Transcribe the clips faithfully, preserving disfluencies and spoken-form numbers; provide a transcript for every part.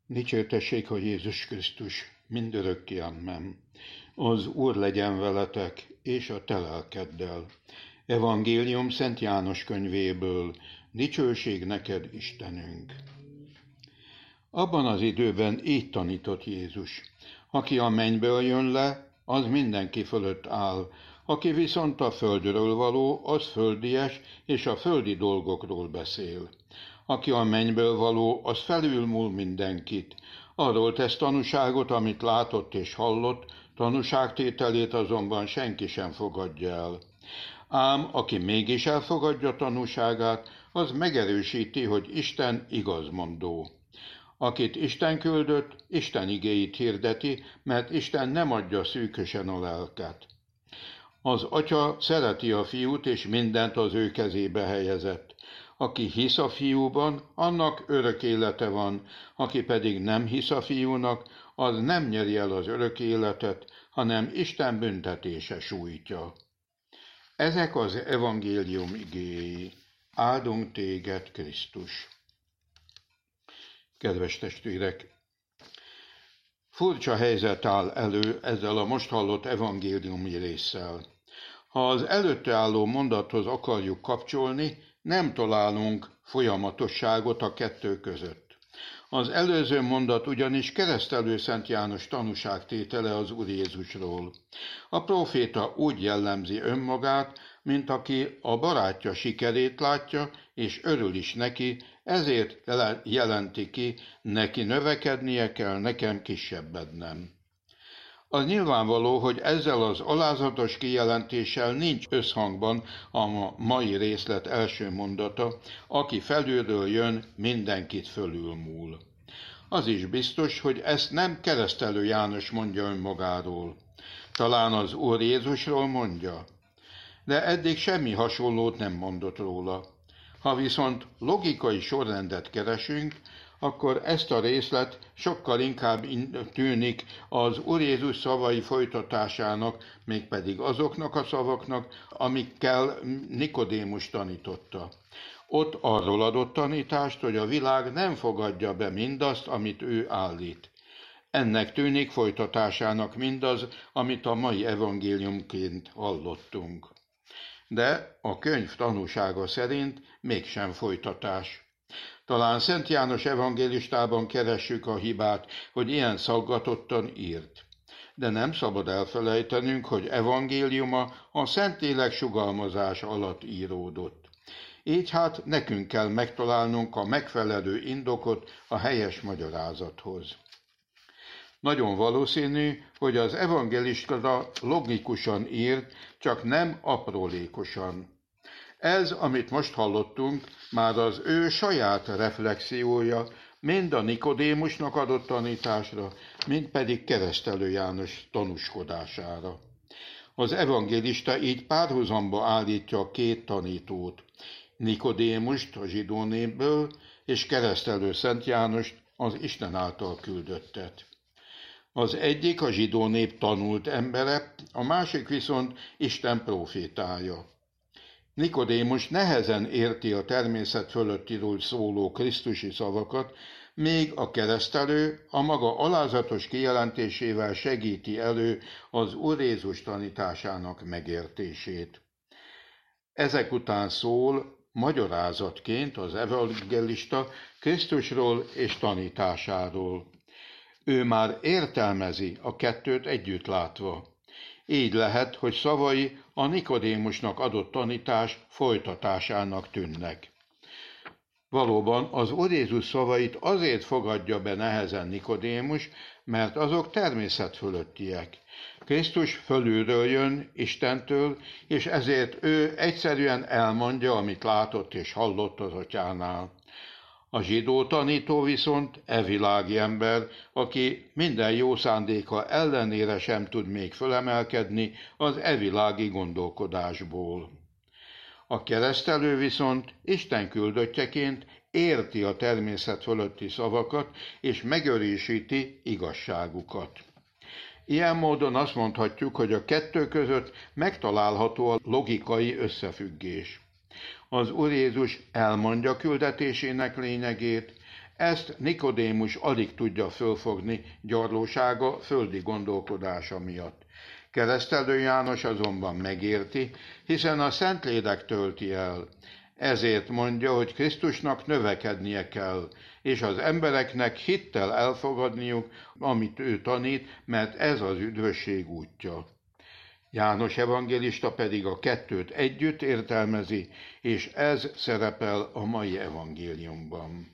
Dicsértessék a Jézus Krisztus, mindörökké amen. Az Úr legyen veletek, és a te lelkeddel. Evangélium Szent János könyvéből, dicsőség neked, Istenünk. Abban az időben így tanított Jézus: aki a mennyből jön le, az mindenki fölött áll, aki viszont a földről való, az földies, és a földi dolgokról beszél. Aki a mennyből való, az felülmúl mindenkit. Arról tesz tanúságot, amit látott és hallott, tanúságtételét azonban senki sem fogadja el. Ám aki mégis elfogadja tanúságát, az megerősíti, hogy Isten igazmondó. Akit Isten küldött, Isten igéit hirdeti, mert Isten nem adja szűkösen a lelket. Az Atya szereti a Fiút, és mindent az ő kezébe helyezett. Aki hisz a Fiúban, annak örök élete van, aki pedig nem hisz a Fiúnak, az nem nyeri el az örök életet, hanem Isten büntetése sújtja. Ezek az evangélium igéi. Áldunk téged, Krisztus! Kedves testvérek! Furcsa helyzet áll elő ezzel a most hallott evangéliumi résszel. Ha az előtte álló mondathoz akarjuk kapcsolni, nem találunk folyamatosságot a kettő között. Az előző mondat ugyanis keresztelő Szent János tanúságtétele az Úr Jézusról. A próféta úgy jellemzi önmagát, mint aki a barátja sikerét látja, és örül is neki, ezért jelenti ki, neki növekednie kell, nekem kisebbednem. Az nyilvánvaló, hogy ezzel az alázatos kijelentéssel nincs összhangban a mai részlet első mondata: aki felülről jön, mindenkit fölülmúl. Az is biztos, hogy ezt nem keresztelő János mondja önmagáról. Talán az Úr Jézusról mondja, de eddig semmi hasonlót nem mondott róla. Ha viszont logikai sorrendet keresünk, akkor ezt a részlet sokkal inkább tűnik az Úr Jézus szavai folytatásának, mégpedig azoknak a szavaknak, amikkel Nikodémus tanította. Ott arról adott tanítást, hogy a világ nem fogadja be mindazt, amit ő állít. Ennek tűnik folytatásának mindaz, amit a mai evangéliumként hallottunk. De a könyv tanúsága szerint mégsem folytatás. Talán Szent János evangélistában keressük a hibát, hogy ilyen szaggatottan írt. De nem szabad elfelejtenünk, hogy evangéliuma a Szentlélek sugalmazás alatt íródott. Így hát nekünk kell megtalálnunk a megfelelő indokot a helyes magyarázathoz. Nagyon valószínű, hogy az evangélista logikusan írt, csak nem aprólékosan. Ez, amit most hallottunk, már az ő saját reflexiója, mind a Nikodémusnak adott tanításra, mind pedig keresztelő János tanúskodására. Az evangélista így párhuzamba állítja a két tanítót, Nikodémust a zsidó népből, és keresztelő Szent Jánost, az Isten által küldöttet. Az egyik a zsidó nép tanult embere, a másik viszont Isten prófétája. Nikodémus nehezen érti a természet fölöttiről szóló krisztusi szavakat, még a keresztelő a maga alázatos kijelentésével segíti elő az Úr Jézus tanításának megértését. Ezek után szól magyarázatként az evangélista Krisztusról és tanításáról. Ő már értelmezi a kettőt együtt látva. Így lehet, hogy szavai a Nikodémusnak adott tanítás folytatásának tűnnek. Valóban az Úr Jézus szavait azért fogadja be nehezen Nikodémus, mert azok természetfölöttiek. Krisztus fölülről jön, Istentől, és ezért ő egyszerűen elmondja, amit látott és hallott az Atyánál. A zsidó tanító viszont e világi ember, aki minden jó szándéka ellenére sem tud még fölemelkedni az e világi gondolkodásból. A keresztelő viszont Isten küldöttjeként érti a természet fölötti szavakat, és megerősíti igazságukat. Ilyen módon azt mondhatjuk, hogy a kettő között megtalálható a logikai összefüggés. Az Úr Jézus elmondja küldetésének lényegét, Ezt Nikodémus alig tudja fölfogni gyarlósága földi gondolkodása miatt. Keresztelő János azonban megérti, hiszen a Szentlélek tölti el. Ezért mondja, hogy Krisztusnak növekednie kell, és az embereknek hittel elfogadniuk, amit ő tanít, mert ez az üdvösség útja. János evangélista pedig a kettőt együtt értelmezi, és ez szerepel a mai evangéliumban.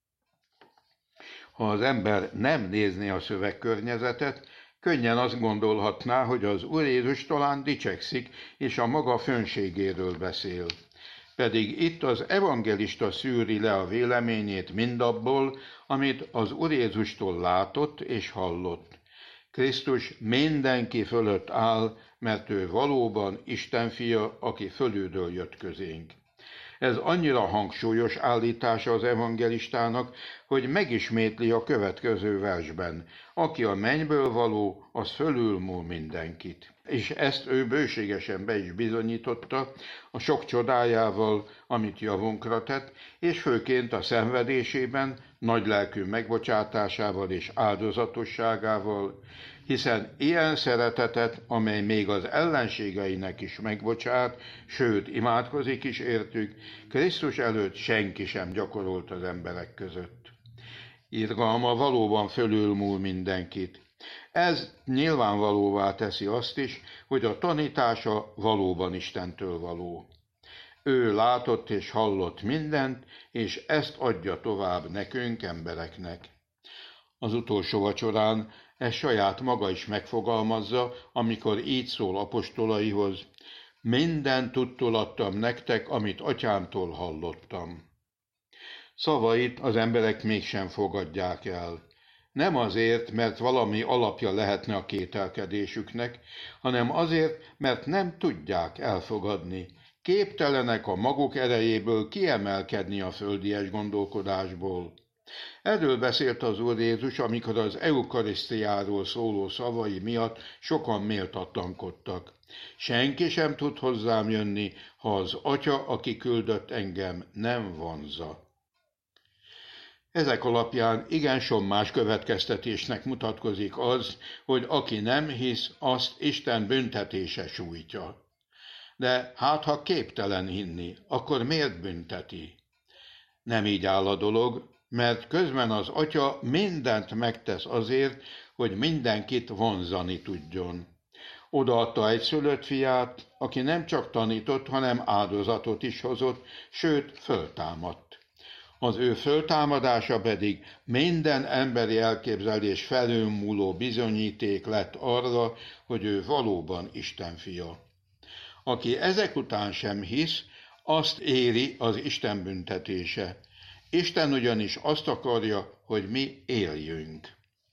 Ha az ember nem nézné a szövegkörnyezetet, könnyen azt gondolhatná, hogy az Úr Jézus talán dicsekszik, és a maga fönségéről beszél. Pedig itt az evangélista szűri le a véleményét mindabból, amit az Úr Jézustól látott és hallott. Krisztus mindenki fölött áll, mert ő valóban Isten fia, aki fölülről jött közénk. Ez annyira hangsúlyos állítása az evangelistának, hogy megismétli a következő versben. Aki a mennyből való, az fölülmúl mindenkit. És ezt ő bőségesen be is bizonyította a sok csodájával, amit javunkra tett, és főként a szenvedésében, nagylelkű megbocsátásával és áldozatosságával, hiszen ilyen szeretetet, amely még az ellenségeinek is megbocsát, sőt, imádkozik is értük, Krisztus előtt senki sem gyakorolt az emberek között. Irgalma valóban fölülmúl mindenkit. Ez nyilvánvalóvá teszi azt is, hogy a tanítása valóban Istentől való. Ő látott és hallott mindent, és ezt adja tovább nekünk, embereknek. Az utolsó vacsorán ezt saját maga is megfogalmazza, amikor így szól apostolaihoz: mindent tudtul adtam nektek, amit atyámtól hallottam. Szavait az emberek mégsem fogadják el. Nem azért, mert valami alapja lehetne a kételkedésüknek, hanem azért, mert nem tudják elfogadni. Képtelenek a maguk erejéből kiemelkedni a földies gondolkodásból. Erről beszélt az Úr Jézus, amikor az eukarisztiáról szóló szavai miatt sokan méltatlankodtak. Senki sem tud hozzám jönni, ha az Atya, aki küldött engem, nem vonzza. Ezek alapján igen sommás következtetésnek mutatkozik az, hogy aki nem hisz, azt Isten büntetése sújtja. De hát ha képtelen hinni, akkor miért bünteti? Nem így áll a dolog, mert közben az Atya mindent megtesz azért, hogy mindenkit vonzani tudjon. Odaadta egyszülött fiát, aki nem csak tanított, hanem áldozatot is hozott, sőt, föltámadt. Az ő föltámadása pedig minden emberi elképzelés felülmúló bizonyíték lett arra, hogy ő valóban Isten fia. Aki ezek után sem hisz, azt éri az Isten büntetése. Isten ugyanis azt akarja, hogy mi éljünk.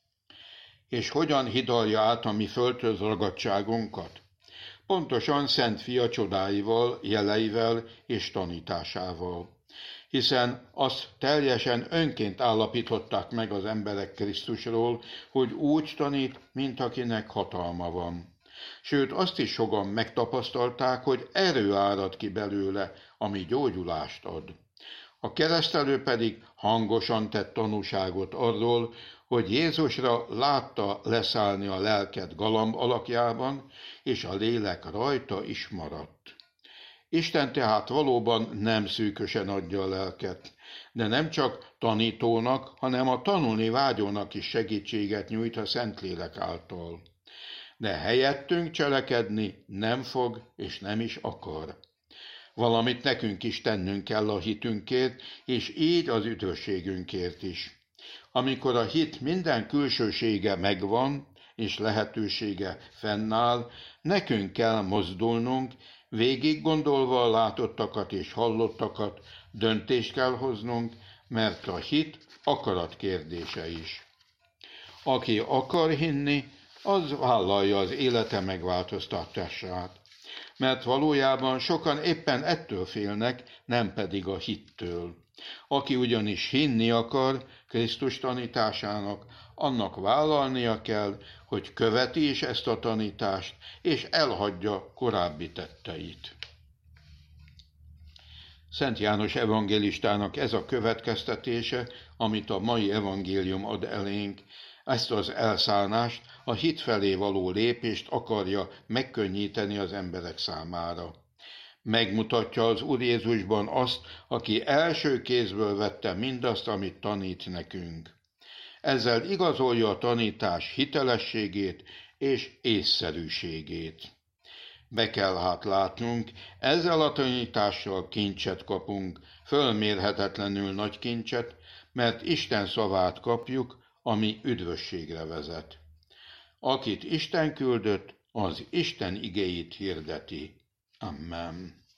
És hogyan hidalja át a mi földhöz ragadtságunkat? Pontosan Szent Fia csodáival, jeleivel és tanításával. Hiszen azt teljesen önként állapították meg az emberek Krisztusról, hogy úgy tanít, mint akinek hatalma van. Sőt, azt is sokan megtapasztalták, hogy erő árad ki belőle, ami gyógyulást ad. A keresztelő pedig hangosan tett tanúságot arról, hogy Jézusra látta leszállni a lelket galamb alakjában, és a lélek rajta is maradt. Isten tehát valóban nem szűkösen adja a lelket, de nem csak tanítónak, hanem a tanulni vágyónak is segítséget nyújt a Szentlélek által. De helyettünk cselekedni nem fog és nem is akar. Valamit nekünk is tennünk kell a hitünkért, és így az üdvösségünkért is. Amikor a hit minden külsősége megvan, és lehetősége fennáll, nekünk kell mozdulnunk, végig gondolva a látottakat és hallottakat, döntést kell hoznunk, mert a hit akarat kérdése is. Aki akar hinni, az vállalja az élete megváltoztatását, mert valójában sokan éppen ettől félnek, nem pedig a hittől. Aki ugyanis hinni akar Krisztus tanításának, annak vállalnia kell, hogy követi is ezt a tanítást, és elhagyja korábbi tetteit. Szent János evangélistának ez a következtetése, amit a mai evangélium ad elénk, ezt az elszállást, a hit felé való lépést akarja megkönnyíteni az emberek számára. Megmutatja az Úr Jézusban azt, aki első kézből vette mindazt, amit tanít nekünk. Ezzel igazolja a tanítás hitelességét és észszerűségét. Be kell hát látnunk, ezzel a tanítással kincset kapunk, fölmérhetetlenül nagy kincset, mert Isten szavát kapjuk, ami üdvösségre vezet. Akit Isten küldött, az Isten igéit hirdeti. Amen.